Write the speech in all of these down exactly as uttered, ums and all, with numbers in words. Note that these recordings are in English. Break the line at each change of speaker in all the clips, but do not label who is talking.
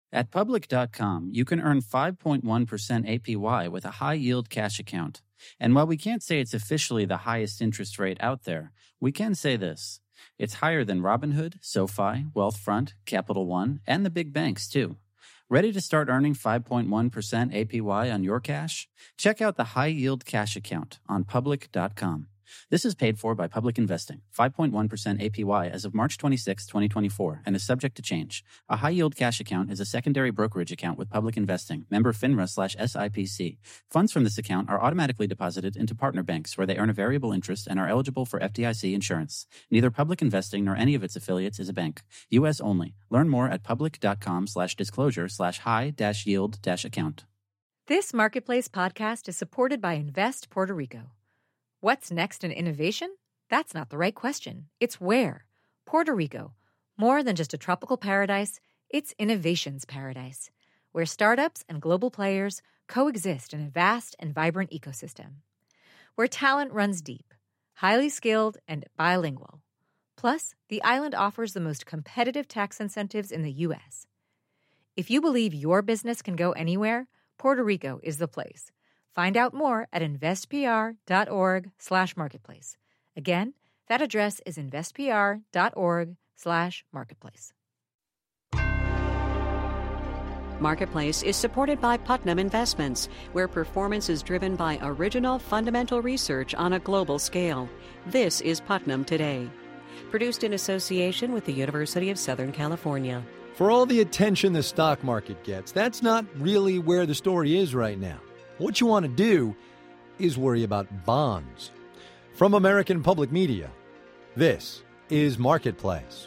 At Public dot com, you can earn five point one percent A P Y with a high-yield cash account. And while we can't say it's officially the highest interest rate out there, we can say this. It's higher than Robinhood, SoFi, Wealthfront, Capital One, and the big banks, too. Ready to start earning five point one percent A P Y on your cash? Check out the high-yield cash account on Public dot com. This is paid for by Public Investing, five point one percent A P Y as of March twenty-sixth, twenty twenty-four, and is subject to change. A high-yield cash account is a secondary brokerage account with Public Investing, member FINRA slash S I P C. Funds from this account are automatically deposited into partner banks where they earn a variable interest and are eligible for F D I C insurance. Neither Public Investing nor any of its affiliates is a bank. U S only. Learn more at Public dot com slash disclosure slash high dash yield dash account.
This Marketplace podcast is supported by Invest Puerto Rico. What's next in innovation? That's not the right question. It's where. Puerto Rico. More than just a tropical paradise, it's innovation's paradise, where startups and global players coexist in a vast and vibrant ecosystem. Where talent runs deep, highly skilled, and bilingual. Plus, the island offers the most competitive tax incentives in the U S. If you believe your business can go anywhere, Puerto Rico is the place. Find out more at investpr.org slash marketplace. Again, that address is investpr.org slash marketplace.
Marketplace is supported by Putnam Investments, where performance is driven by original fundamental research on a global scale. This is Putnam Today. Produced in association with the University of Southern California.
For all the attention the stock market gets, that's not really where the story is right now. What you want to do is worry about bonds. From American Public Media, this is Marketplace.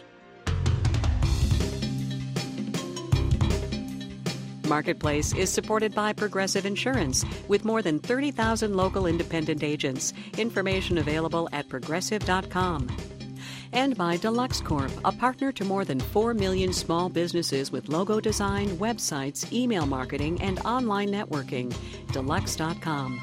Marketplace is supported by Progressive Insurance, with more than thirty thousand local independent agents. Information available at progressive dot com. And by Deluxe Corp, a partner to more than four million small businesses with logo design, websites, email marketing, and online networking. Deluxe dot com.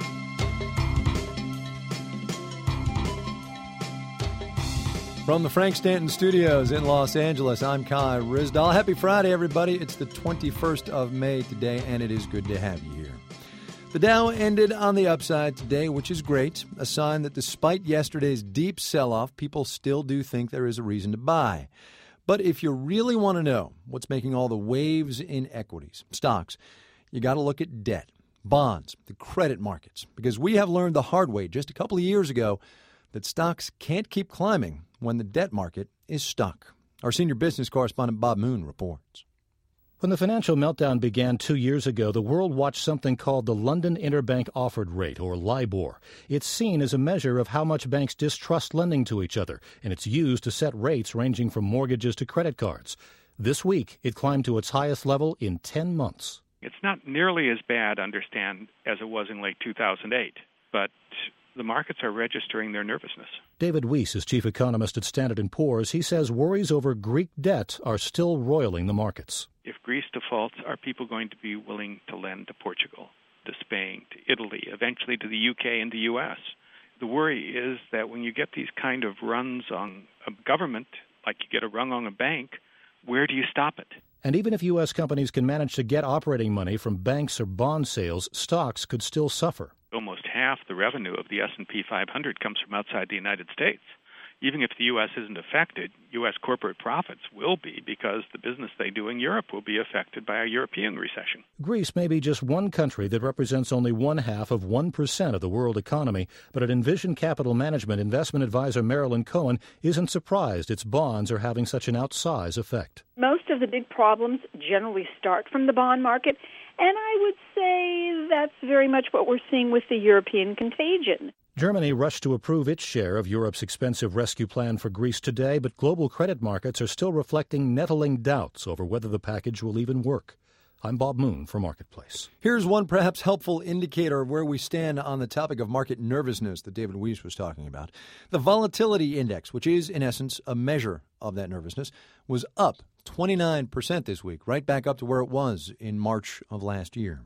From the Frank Stanton Studios in Los Angeles, I'm Kai Ryssdal. Happy Friday, everybody. It's the twenty-first of May today, and it is good to have you here. The Dow ended on the upside today, which is great, a sign that despite yesterday's deep sell-off, people still do think there is a reason to buy. But if you really want to know what's making all the waves in equities, stocks, you got to look at debt, bonds, the credit markets, because we have learned the hard way just a couple of years ago that stocks can't keep climbing when the debt market is stuck. Our senior business correspondent Bob Moon reports.
When the financial meltdown began two years ago, the world watched something called the London Interbank Offered Rate, or LIBOR. It's seen as a measure of how much banks distrust lending to each other, and it's used to set rates ranging from mortgages to credit cards. This week, it climbed to its highest level in ten months.
It's not nearly as bad, understand, as it was in late two thousand eight, but the markets are registering their nervousness.
David Weiss is chief economist at Standard and Poor's. He says worries over Greek debt are still roiling the markets.
If Greece defaults, are people going to be willing to lend to Portugal, to Spain, to Italy, eventually to the U K and the U S? The worry is that when you get these kind of runs on a government, like you get a run on a bank, where do you stop it?
And even if U S companies can manage to get operating money from banks or bond sales, stocks could still suffer.
Almost half the revenue of the S and P five hundred comes from outside the United States. Even if the U S isn't affected, U S corporate profits will be, because the business they do in Europe will be affected by a European recession.
Greece may be just one country that represents only one half of one percent of the world economy, but at Envision Capital Management, investment advisor Marilyn Cohen isn't surprised its bonds are having such an outsized effect.
Most of the big problems generally start from the bond market, and I would say that's very much what we're seeing with the European contagion.
Germany rushed to approve its share of Europe's expensive rescue plan for Greece today, but global credit markets are still reflecting nettling doubts over whether the package will even work. I'm Bob Moon for Marketplace.
Here's one perhaps helpful indicator of where we stand on the topic of market nervousness that David Weiss was talking about. The volatility index, which is in essence a measure of that nervousness, was up twenty-nine percent this week, right back up to where it was in March of last year.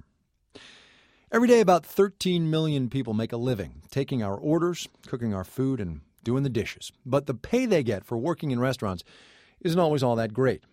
Every day, about thirteen million people make a living taking our orders, cooking our food, and doing the dishes. But the pay they get for working in restaurants isn't always all that great.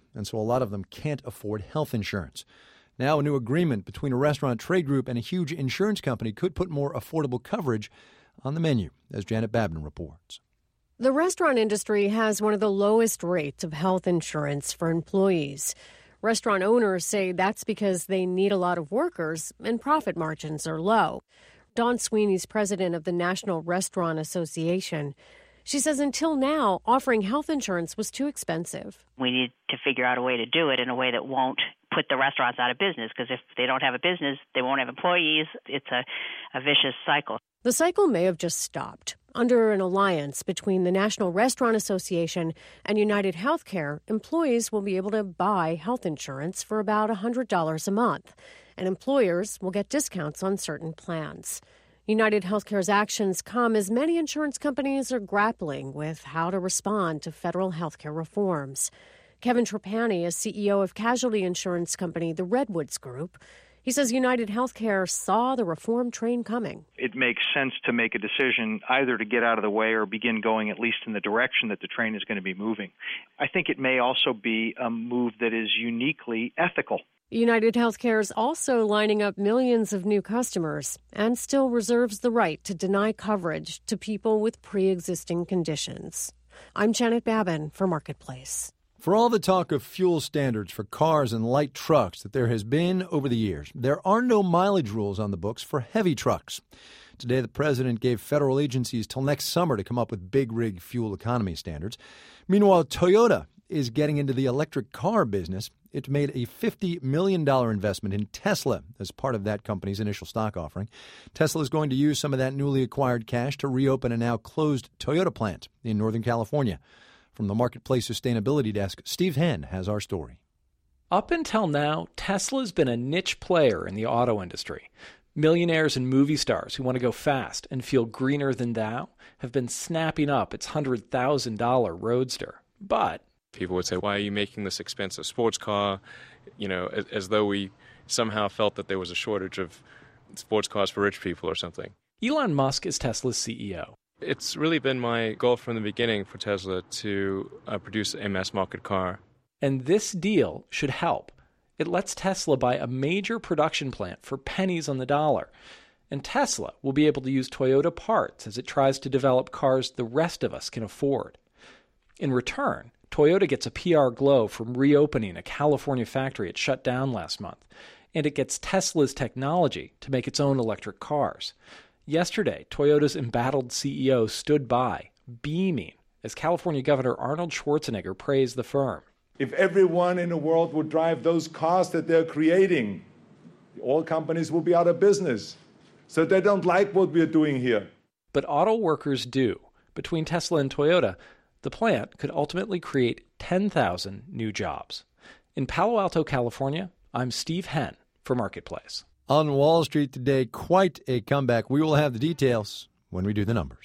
and so a lot of them can't afford health insurance. Now, a new agreement between a restaurant trade group and a huge insurance company could put more affordable coverage on the menu, as Janet Babin reports.
The restaurant industry has one of the lowest rates of health insurance for employees. Restaurant owners say that's because they need a lot of workers and profit margins are low. Dawn Sweeney's president of the National Restaurant Association. She says until now, offering health insurance was too expensive.
We need to figure out a way to do it in a way that won't put the restaurants out of business, because if they don't have a business, they won't have employees. It's a, a vicious cycle.
The cycle may have just stopped. Under an alliance between the National Restaurant Association and United Healthcare, employees will be able to buy health insurance for about one hundred dollars a month, and employers will get discounts on certain plans. United Healthcare's actions come as many insurance companies are grappling with how to respond to federal healthcare reforms. Kevin Trapani is C E O of casualty insurance company the Redwoods Group. He says United Healthcare saw the reform train coming.
It makes sense to make a decision either to get out of the way or begin going at least in the direction that the train is going to be moving. I think it may also be a move that is uniquely ethical.
United Healthcare is also lining up millions of new customers and still reserves the right to deny coverage to people with pre-existing conditions. I'm Janet Babin for Marketplace.
For all the talk of fuel standards for cars and light trucks that there has been over the years, there are no mileage rules on the books for heavy trucks. Today, the president gave federal agencies till next summer to come up with big rig fuel economy standards. Meanwhile, Toyota is getting into the electric car business. It made a fifty million dollars investment in Tesla as part of that company's initial stock offering. Tesla is going to use some of that newly acquired cash to reopen a now closed Toyota plant in Northern California. From the Marketplace Sustainability Desk, Steve Henn has our story.
Up until now, Tesla's been a niche player in the auto industry. Millionaires and movie stars who want to go fast and feel greener than thou have been snapping up its one hundred thousand dollars Roadster. But
people would say, why are you making this expensive sports car? You know, as, as though we somehow felt that there was a shortage of sports cars for rich people or something.
Elon Musk is Tesla's C E O.
It's really been my goal from the beginning for Tesla to uh, produce a mass-market car.
And this deal should help. It lets Tesla buy a major production plant for pennies on the dollar. And Tesla will be able to use Toyota parts as it tries to develop cars the rest of us can afford. In return, Toyota gets a P R glow from reopening a California factory it shut down last month. And it gets Tesla's technology to make its own electric cars. Yesterday, Toyota's embattled C E O stood by, beaming, as California Governor Arnold Schwarzenegger praised the firm.
If everyone in the world would drive those cars that they're creating, all companies will be out of business. So they don't like what we're doing here.
But auto workers do. Between Tesla and Toyota, the plant could ultimately create ten thousand new jobs. In Palo Alto, California, I'm Steve Henn for Marketplace.
On Wall Street today, quite a comeback. We will have the details when we do the numbers.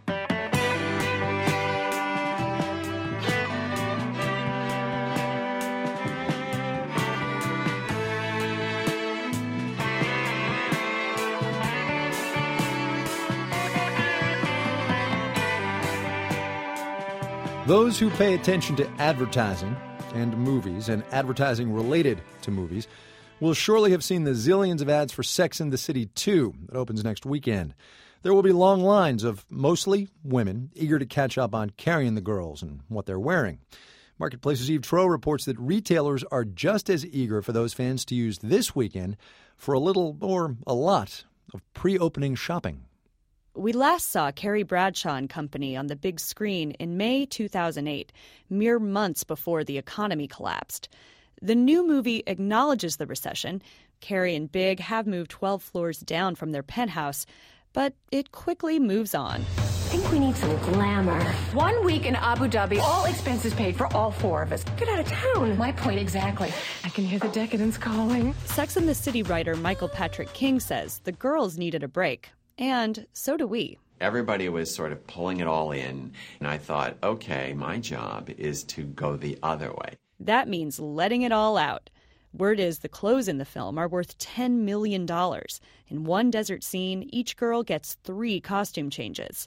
Those who pay attention to advertising and movies and advertising related to movies will surely have seen the zillions of ads for Sex and the City two that opens next weekend. There will be long lines of mostly women eager to catch up on carrying the girls and what they're wearing. Marketplace's Eve Troeh reports that retailers are just as eager for those fans to use this weekend for a little or a lot of pre-opening shopping.
We last saw Carrie Bradshaw and Company on the big screen in May two thousand eight, mere months before the economy collapsed. The new movie acknowledges the recession. Carrie and Big have moved twelve floors down from their penthouse, but it quickly moves on.
I think we need some glamour. One week in Abu Dhabi, all expenses paid for all four of us. Get out of town. My point exactly. I can hear the decadence calling.
Sex and the City writer Michael Patrick King says the girls needed a break, and so do we.
Everybody was sort of pulling it all in, and I thought, okay, my job is to go the other way.
That means letting it all out. Word is the clothes in the film are worth ten million dollars. In one desert scene, each girl gets three costume changes.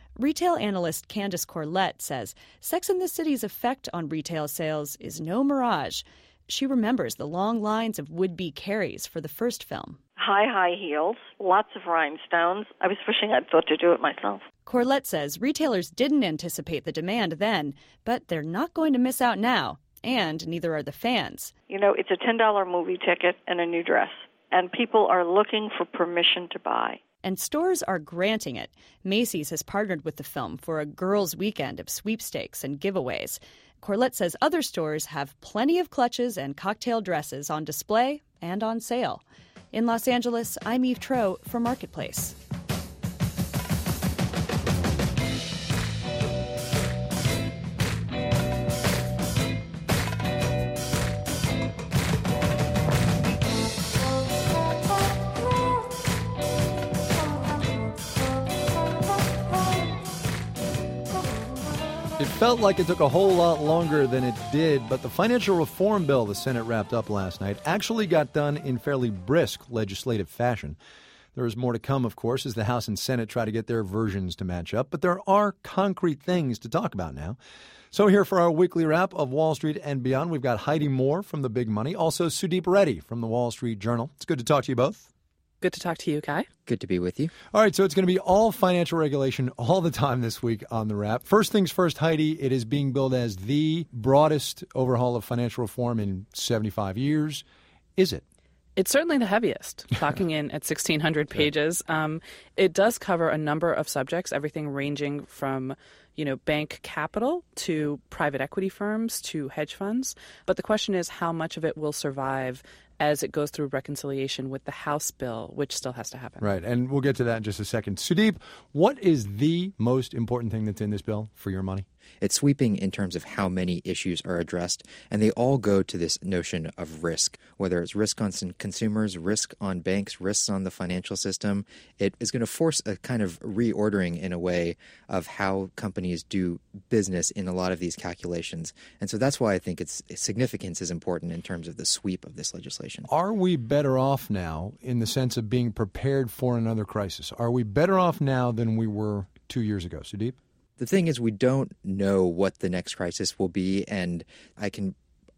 Retail analyst Candace Corlett says Sex and the City's effect on retail sales is no mirage. She remembers the long lines of would-be Carries for the first film.
High, high heels, lots of rhinestones. I was wishing I'd thought to do it myself.
Corlett says retailers didn't anticipate the demand then, but they're not going to miss out now, and neither are the fans.
You know, it's a ten dollars movie ticket and a new dress, and people are looking for permission to buy.
And stores are granting it. Macy's has partnered with the film for a girls' weekend of sweepstakes and giveaways. Corlett says other stores have plenty of clutches and cocktail dresses on display and on sale. In Los Angeles, I'm Eve Troeh for Marketplace.
It felt like it took a whole lot longer than it did, but the financial reform bill the Senate wrapped up last night actually got done in fairly brisk legislative fashion. There is more to come, of course, as the House and Senate try to get their versions to match up, but there are concrete things to talk about now. So here for our weekly wrap of Wall Street and beyond, we've got Heidi Moore from The Big Money, also Sudeep Reddy from The Wall Street Journal. It's good to talk to you both.
Good to talk to you, Kai.
Good to be with you.
All right, so it's going to be all financial regulation all the time this week on The Wrap. First things first, Heidi, it is being billed as the broadest overhaul of financial reform in seventy-five years. Is it?
It's certainly the heaviest, clocking in at sixteen hundred pages. Um, it does cover a number of subjects, everything ranging from, you know, bank capital to private equity firms to hedge funds. But the question is how much of it will survive as it goes through reconciliation with the House bill, which still has to happen.
Right, and we'll get to that in just a second. Sudeep, what is the most important thing that's in this bill for your money?
It's sweeping in terms of how many issues are addressed, and they all go to this notion of risk, whether it's risk on consumers, risk on banks, risks on the financial system. It is going to force a kind of reordering in a way of how companies do business in a lot of these calculations. And so that's why I think its significance is important in terms of the sweep of this legislation.
Are we better off now in the sense of being prepared for another crisis? Are we better off now than we were two years ago? Sudeep?
The thing is, we don't know what the next crisis will be, and I can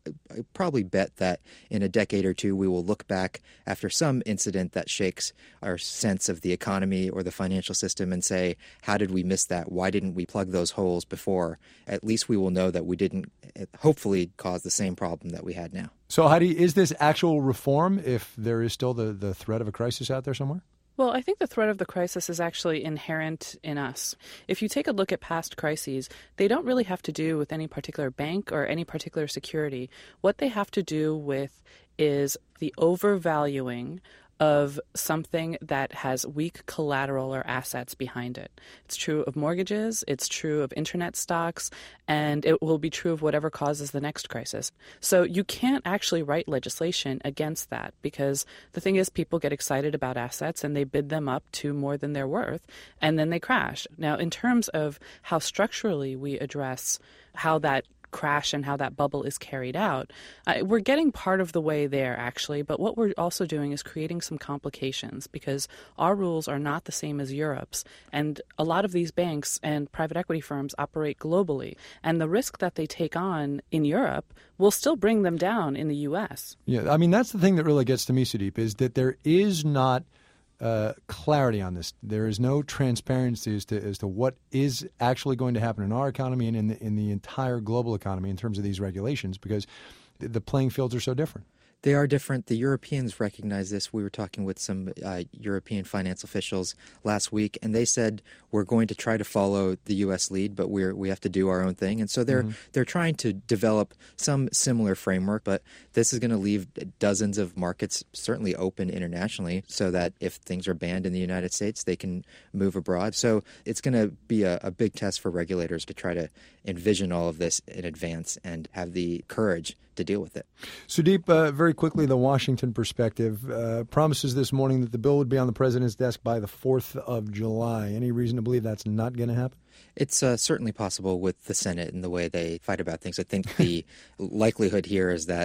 I probably bet that in a decade or two we will look back after some incident that shakes our sense of the economy or the financial system and say, how did we miss that? Why didn't we plug those holes before? At least we will know that we didn't hopefully cause the same problem that we had now.
So, Heidi, is this actual reform if there is still the, the threat of a crisis out there somewhere?
Well, I think the threat of the crisis is actually inherent in us. If you take a look at past crises, they don't really have to do with any particular bank or any particular security. What they have to do with is the overvaluing of something that has weak collateral or assets behind it. It's true of mortgages, it's true of internet stocks, and it will be true of whatever causes the next crisis. So you can't actually write legislation against that because the thing is people get excited about assets and they bid them up to more than they're worth, and then they crash. Now, in terms of how structurally we address how that crash and how that bubble is carried out, uh, we're getting part of the way there, actually. But what we're also doing is creating some complications because our rules are not the same as Europe's. And a lot of these banks and private equity firms operate globally. And the risk that they take on in Europe will still bring them down in the U S.
Yeah, I mean, that's the thing that really gets to me, Sudeep, is that there is not Uh, clarity on this. There is no transparency as to as to what is actually going to happen in our economy and in the, in the entire global economy in terms of these regulations because the playing fields are so different.
They are different. The Europeans recognize this. We were talking with some uh, European finance officials last week, and they said we're going to try to follow the U S lead, but we're we have to do our own thing. And so they're mm-hmm. they're trying to develop some similar framework, but this is going to leave dozens of markets certainly open internationally so that if things are banned in the United States, they can move abroad. So it's going to be a, a big test for regulators to try to envision all of this in advance and have the courage to deal with it.
Sudeep, uh, very quickly, the Washington perspective uh, promises this morning that the bill would be on the president's desk by the fourth of July. Any reason to believe that's not going to happen?
It's uh, certainly possible with the Senate and the way they fight about things. I think the likelihood here is that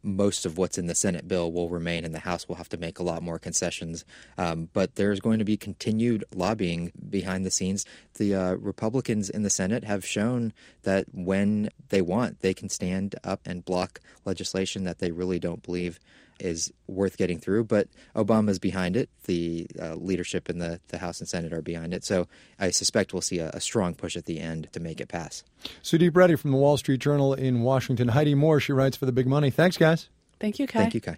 most of what's in the Senate bill will remain, and the House will have to make a lot more concessions. Um, but there's going to be continued lobbying behind the scenes. The uh, Republicans in the Senate have shown that when they want, they can stand up and block legislation that they really don't believe is worth getting through. But Obama's behind it. The uh, leadership in the, the House and Senate are behind it. So I suspect we'll see a, a strong push at the end to make it pass.
Sudeep Reddy from the Wall Street Journal in Washington. Heidi Moore, she writes for The Big Money. Thanks, guys.
Thank you, Kai.
Thank you, Kai.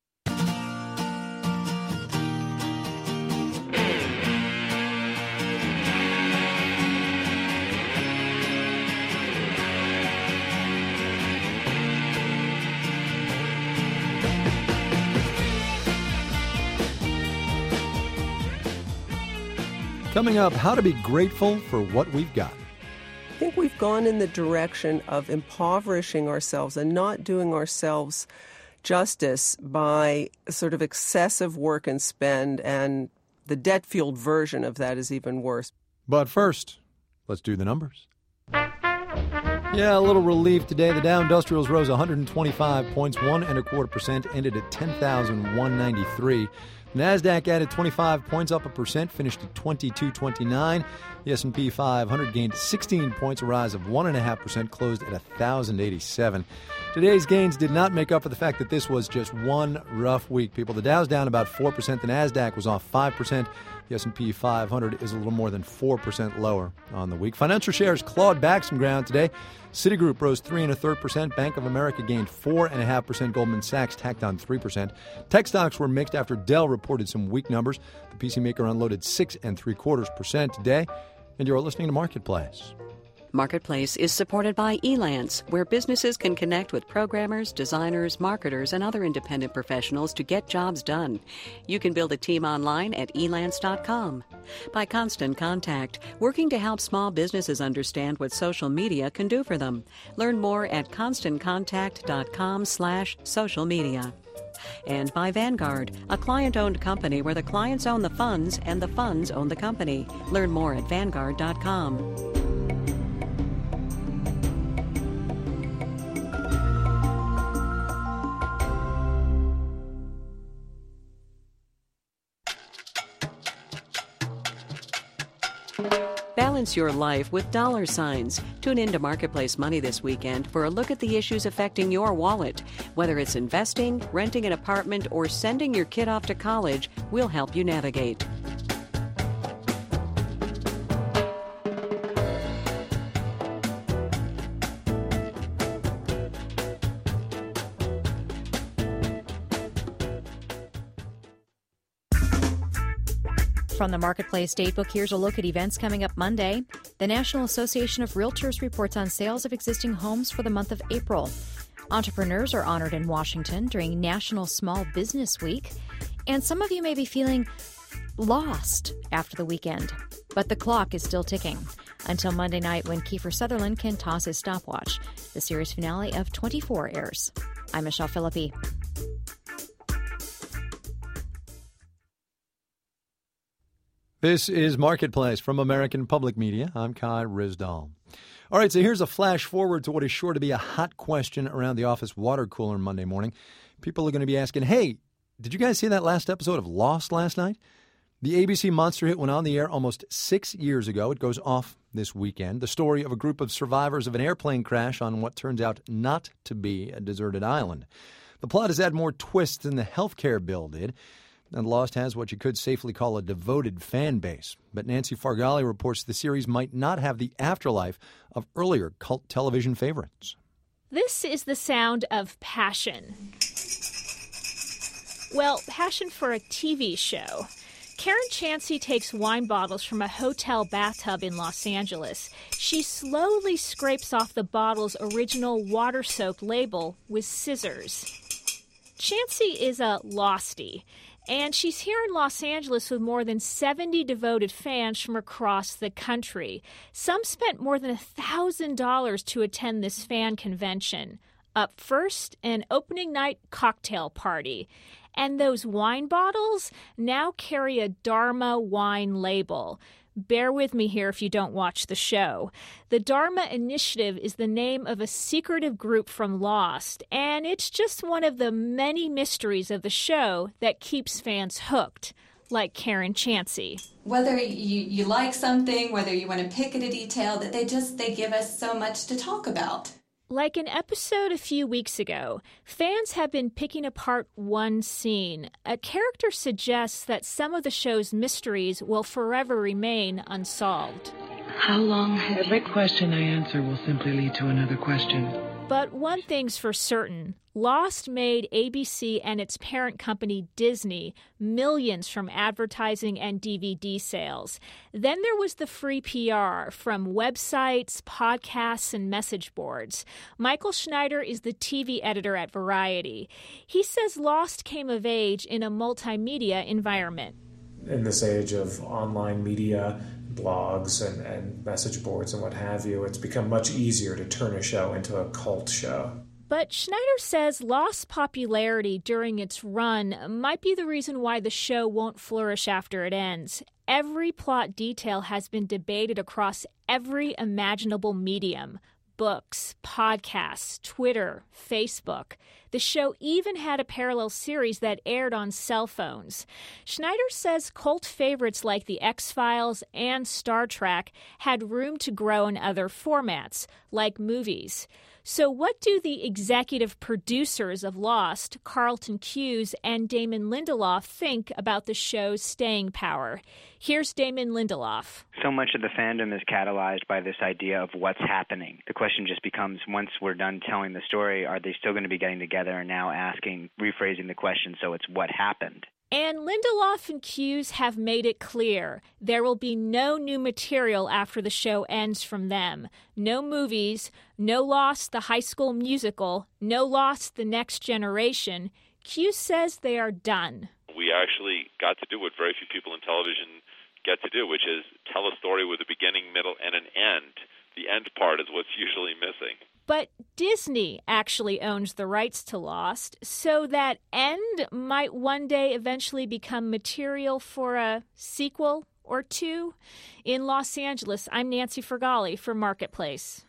Coming up, how to be grateful for what we've got.
I think we've gone in the direction of impoverishing ourselves and not doing ourselves justice by sort of excessive work and spend, and the debt-fueled version of that is even worse.
But first, let's do the numbers. Yeah, a little relief today. The Dow Industrials rose one hundred twenty-five points, one and a quarter percent, ended at ten thousand one hundred ninety-three. NASDAQ added twenty-five points, up a percent, finished at twenty-two twenty-nine. The S and P five hundred gained sixteen points, a rise of one point five percent, closed at one thousand eighty-seven. Today's gains did not make up for the fact that this was just one rough week, people. The Dow's down about four percent. The NASDAQ was off five percent. The S and P five hundred is a little more than four percent lower on the week. Financial shares clawed back some ground today. Citigroup rose three and a third percent. Bank of America gained four and a half percent. Goldman Sachs tacked on three percent. Tech stocks were mixed after Dell reported some weak numbers. The P C maker unloaded six and three quarters percent today. And you're listening to Marketplace.
Marketplace is supported by Elance, where businesses can connect with programmers, designers, marketers, and other independent professionals to get jobs done. You can build a team online at elance dot com. By Constant Contact, working to help small businesses understand what social media can do for them. Learn more at constant contact dot com slash social media. And by Vanguard, a client-owned company where the clients own the funds and the funds own the company. Learn more at vanguard dot com. Balance your life with dollar signs. Tune into Marketplace Money this weekend for a look at the issues affecting your wallet. Whether it's investing, renting an apartment, or sending your kid off to college, we'll help you navigate.
From the Marketplace Datebook, here's a look at events coming up Monday. The National Association of Realtors reports on sales of existing homes for the month of April. Entrepreneurs are honored in Washington during National Small Business Week. And some of you may be feeling lost after the weekend. But the clock is still ticking until Monday night when Kiefer Sutherland can toss his stopwatch. The series finale of twenty-four airs. I'm Michelle Philippi.
This is Marketplace from American Public Media. I'm Kai Ryssdal. All right, so here's a flash forward to what is sure to be a hot question around the office water cooler Monday morning. People are going to be asking, hey, did you guys see that last episode of Lost last night? The A B C monster hit went on the air almost six years ago. It goes off this weekend. The story of a group of survivors of an airplane crash on what turns out not to be a deserted island. The plot has had more twists than the health care bill did. And Lost has what you could safely call a devoted fan base. But Nancy Fargali reports the series might not have the afterlife of earlier cult television favorites.
This is the sound of passion. Well, passion for a T V show. Karen Chancey takes wine bottles from a hotel bathtub in Los Angeles. She slowly scrapes off the bottle's original water soap label with scissors. Chancey is a lostie. And she's here in Los Angeles with more than seventy devoted fans from across the country. Some spent more than one thousand dollars to attend this fan convention. Up first, an opening night cocktail party. And those wine bottles now carry a Dharma wine label. Bear with me here if you don't watch the show. The Dharma Initiative is the name of a secretive group from Lost, and it's just one of the many mysteries of the show that keeps fans hooked, like Karen Chancey.
Whether you, you like something, whether you want to pick at a detail, that they just, they give us so much to talk about.
Like an episode a few weeks ago, fans have been picking apart one scene. A character suggests that some of the show's mysteries will forever remain unsolved.
How long have... Every question I answer will simply lead to another question.
But one thing's for certain. Lost made A B C and its parent company Disney millions from advertising and D V D sales. Then there was the free P R from websites, podcasts, and message boards. Michael Schneider is the T V editor at Variety. He says Lost came of age in a multimedia environment.
In this age of online media, blogs and, and message boards and what have you, it's become much easier to turn a show into a cult show.
But Schneider says Lost's popularity during its run might be the reason why the show won't flourish after it ends. Every plot detail has been debated across every imaginable medium. Books, podcasts, Twitter, Facebook. The show even had a parallel series that aired on cell phones. Schneider says cult favorites like The X-Files and Star Trek had room to grow in other formats, like movies. So what do the executive producers of Lost, Carlton Cuse and Damon Lindelof, think about the show's staying power? Here's Damon Lindelof.
So much of the fandom is catalyzed by this idea of what's happening. The question just becomes, once we're done telling the story, are they still going to be getting together and now asking, rephrasing the question so it's what happened?
And Lindelof and Cuse have made it clear there will be no new material after the show ends from them. No movies, no Lost the High School Musical, no Lost the Next Generation. Cuse says they are done.
We actually got to do what very few people in television get to do, which is tell a story with a beginning, middle, and an end. The end part is what's usually missing.
But Disney actually owns the rights to Lost, so that end might one day eventually become material for a sequel or two. In Los Angeles, I'm Nancy Fergali for Marketplace.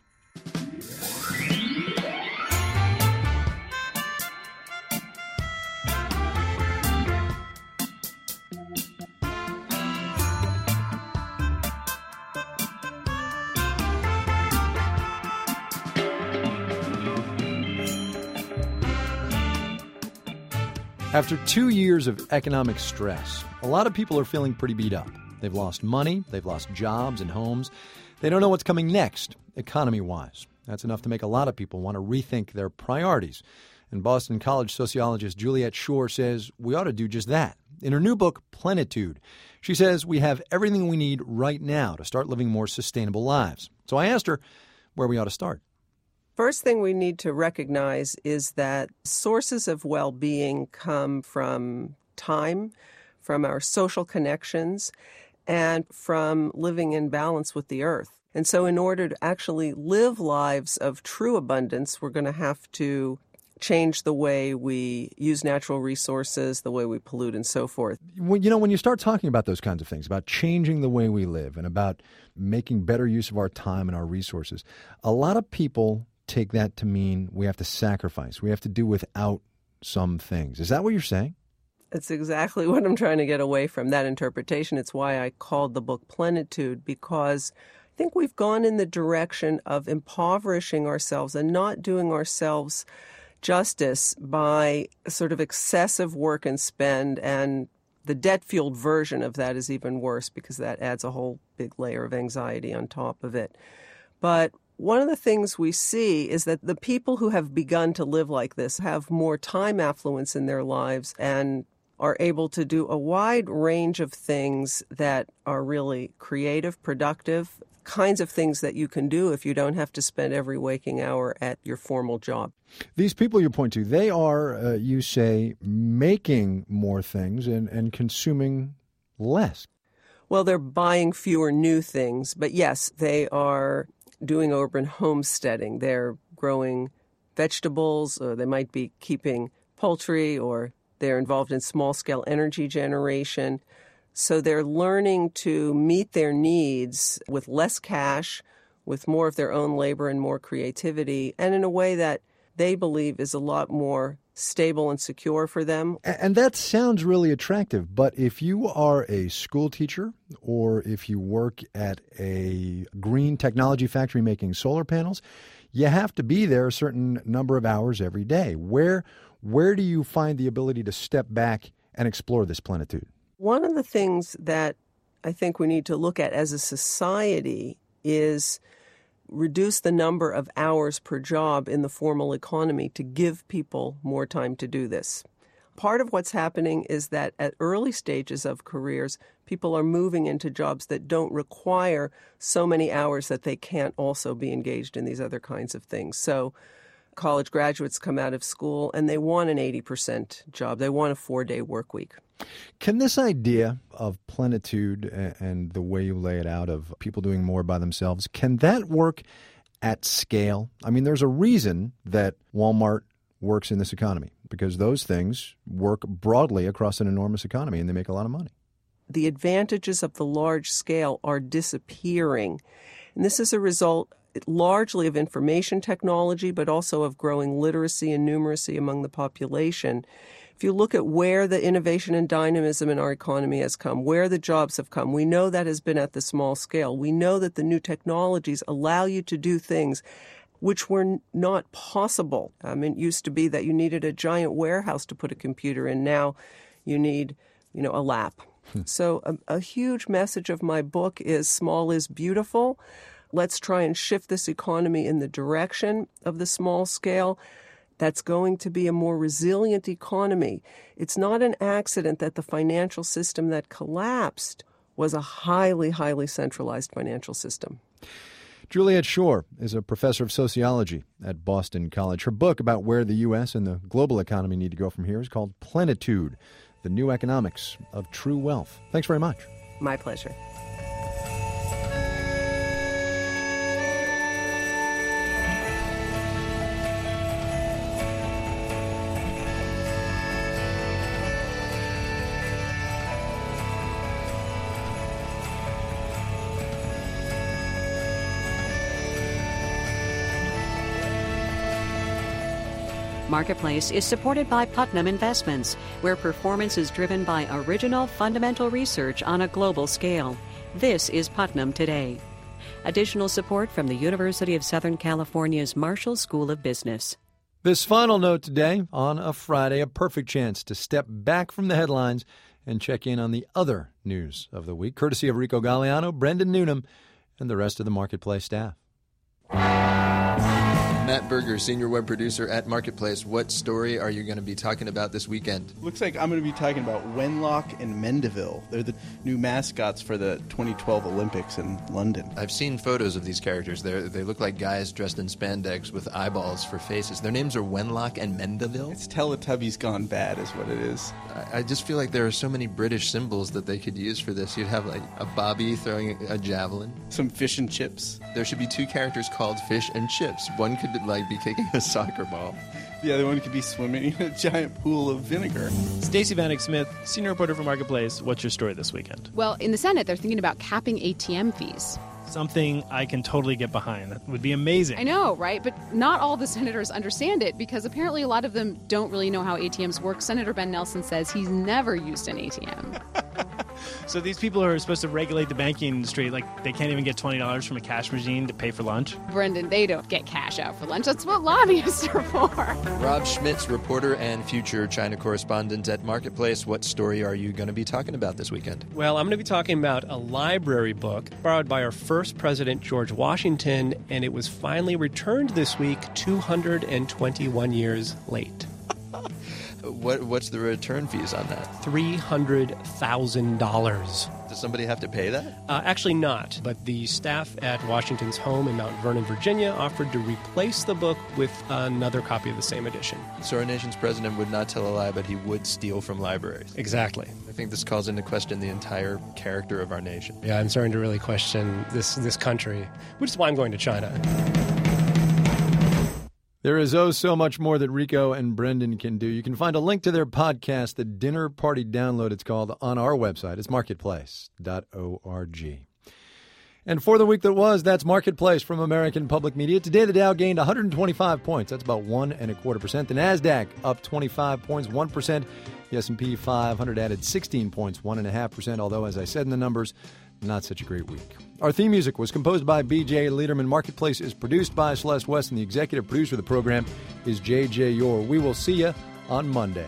After two years of economic stress, a lot of people are feeling pretty beat up. They've lost money, they've lost jobs and homes. They don't know what's coming next, economy-wise. That's enough to make a lot of people want to rethink their priorities. And Boston College sociologist Juliet Schor says we ought to do just that. In her new book, Plenitude, she says we have everything we need right now to start living more sustainable lives. So I asked her where we ought to start.
First thing we need to recognize is that sources of well-being come from time, from our social connections, and from living in balance with the earth. And so in order to actually live lives of true abundance, we're going to have to change the way we use natural resources, the way we pollute, and so forth.
Well, you know, when you start talking about those kinds of things, about changing the way we live and about making better use of our time and our resources, a lot of people take that to mean we have to sacrifice. We have to do without some things. Is that what you're saying?
It's exactly what I'm trying to get away from, that interpretation. It's why I called the book Plenitude, because I think we've gone in the direction of impoverishing ourselves and not doing ourselves justice by sort of excessive work and spend, and the debt-fueled version of that is even worse because that adds a whole big layer of anxiety on top of it. But one of the things we see is that the people who have begun to live like this have more time affluence in their lives and are able to do a wide range of things that are really creative, productive, kinds of things that you can do if you don't have to spend every waking hour at your formal job.
These people you point to, they are, uh, you say, making more things and, and consuming less.
Well, they're buying fewer new things, but yes, they are doing urban homesteading. They're growing vegetables, or they might be keeping poultry, or they're involved in small-scale energy generation. So they're learning to meet their needs with less cash, with more of their own labor and more creativity, and in a way that they believe is a lot more stable and secure for them.
And that sounds really attractive, but if you are a school teacher or if you work at a green technology factory making solar panels, you have to be there a certain number of hours every day. Where, where do you find the ability to step back and explore this plenitude?
One of the things that I think we need to look at as a society is reduce the number of hours per job in the formal economy to give people more time to do this. Part of what's happening is that at early stages of careers, people are moving into jobs that don't require so many hours that they can't also be engaged in these other kinds of things. So college graduates come out of school and they want an eighty percent job. They want a four-day work week.
Can this idea of plenitude and the way you lay it out of people doing more by themselves, can that work at scale? I mean, there's a reason that Walmart works in this economy, because those things work broadly across an enormous economy and they make a lot of money.
The advantages of the large scale are disappearing. And this is a result largely of information technology, but also of growing literacy and numeracy among the population. If you look at where the innovation and dynamism in our economy has come, where the jobs have come, we know that has been at the small scale. We know that the new technologies allow you to do things which were not possible. I mean, it used to be that you needed a giant warehouse to put a computer in. Now you need, you know, a lap. So a, a huge message of my book is small is beautiful. Let's try and shift this economy in the direction of the small scale. That's going to be a more resilient economy. It's not an accident that the financial system that collapsed was a highly, highly centralized financial system.
Juliet Schor is a professor of sociology at Boston College. Her book about where the U S and the global economy need to go from here is called Plenitude, The New Economics of True Wealth. Thanks very much.
My pleasure.
Marketplace is supported by Putnam Investments, where performance is driven by original fundamental research on a global scale. This is Putnam Today. Additional support from the University of Southern California's Marshall School of Business.
This final note today on a Friday, a perfect chance to step back from the headlines and check in on the other news of the week, courtesy of Rico Galliano, Brendan Newnham, and the rest of the Marketplace staff.
Matt Berger, senior web producer at Marketplace. What story are you going to be talking about this weekend?
Looks like I'm going to be talking about Wenlock and Mendeville. They're the new mascots for the twenty twelve Olympics in London.
I've seen photos of these characters. They they look like guys dressed in spandex with eyeballs for faces. Their names are Wenlock and Mendeville?
It's Teletubbies gone bad is what it is.
I, I just feel like there are so many British symbols that they could use for this. You'd have like a bobby throwing a, a javelin.
Some fish and chips.
There should be two characters called Fish and Chips. One could like be kicking a soccer ball.
The other one could be swimming in a giant pool of vinegar.
Stacey Vanek Smith, senior reporter for Marketplace. What's your story this weekend?
Well, in the Senate, they're thinking about capping A T M fees.
Something I can totally get behind. That would be amazing.
I know, right? But not all the senators understand it because apparently a lot of them don't really know how A T Ms work. Senator Ben Nelson says he's never used an A T M.
So these people who are supposed to regulate the banking industry, like they can't even get twenty dollars from a cash machine to pay for lunch?
Brendan, they don't get cash out for lunch. That's what lobbyists are for.
Rob Schmitz, reporter and future China correspondent at Marketplace. What story are you going to be talking about this weekend?
Well, I'm going to be talking about a library book borrowed by our first president, George Washington, and it was finally returned this week, two hundred twenty-one years late.
What What's the return fees on that?
three hundred thousand dollars.
Does somebody have to pay that?
Uh, actually not, but the staff at Washington's home in Mount Vernon, Virginia, offered to replace the book with another copy of the same edition.
So our nation's president would not tell a lie, but he would steal from libraries.
Exactly.
I think this calls into question the entire character of our nation.
Yeah, I'm starting to really question this, this country, which is why I'm going to China.
There is oh so much more that Rico and Brendan can do. You can find a link to their podcast, The Dinner Party Download, it's called, on our website. It's marketplace dot org. And for the week that was, that's Marketplace from American Public Media. Today, the Dow gained one hundred twenty-five points. That's about one and a quarter percent. The NASDAQ up twenty-five points, one percent. The S and P five hundred added sixteen points, one point five percent, although, as I said in the numbers, not such a great week. Our theme music was composed by B J Lederman. Marketplace is produced by Celeste West, and the executive producer of the program is J J Yor. We will see you on Monday.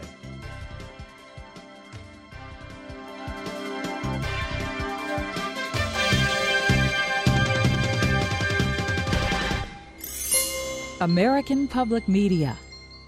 American Public Media.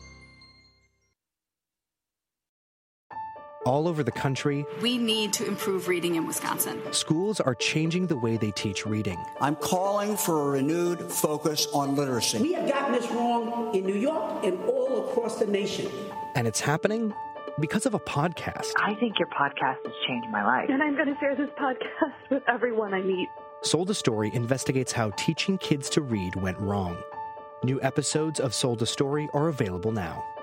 All over the country,
we need to improve reading in Wisconsin.
Schools are changing the way they teach reading.
I'm calling for a renewed focus on literacy.
We have gotten this wrong in New York and all across the nation.
And it's happening because of a podcast.
I think your podcast has changed my life.
And I'm going to share this podcast with everyone I meet.
Sold a Story investigates how teaching kids to read went wrong. New episodes of Sold a Story are available now.